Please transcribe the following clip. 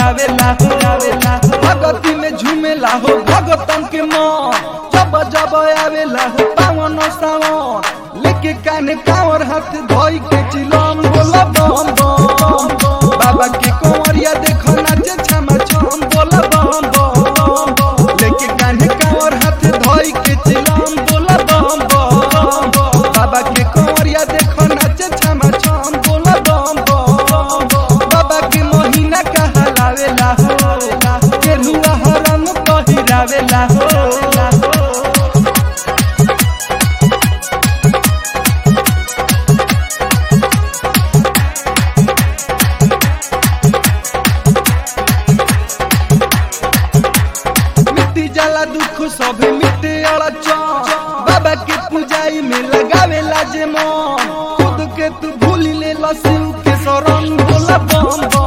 गावेला भगती में झूमेला हो भगतन के मन जब जब आवेला हो पावन सावन लेके काने कांवर हाथ धोई के चिलम बोला बम बम बाबा के कंवरिया देखो नाचे छमा छम बोला बम बम लेके काने कांवर हाथ धोई के चिलम बोला बम बम बाबा के कंवरिया देखो नाचे छमा छम बोला बम बम बाबा के महीना कहलावेला हो केलुआ हरन पहिरावेला हो जाला दुख सब मिटे बाबा के पूजाई में लगावेला जे मन खुद के तू भूल ले शिव के शरण बोला बम बम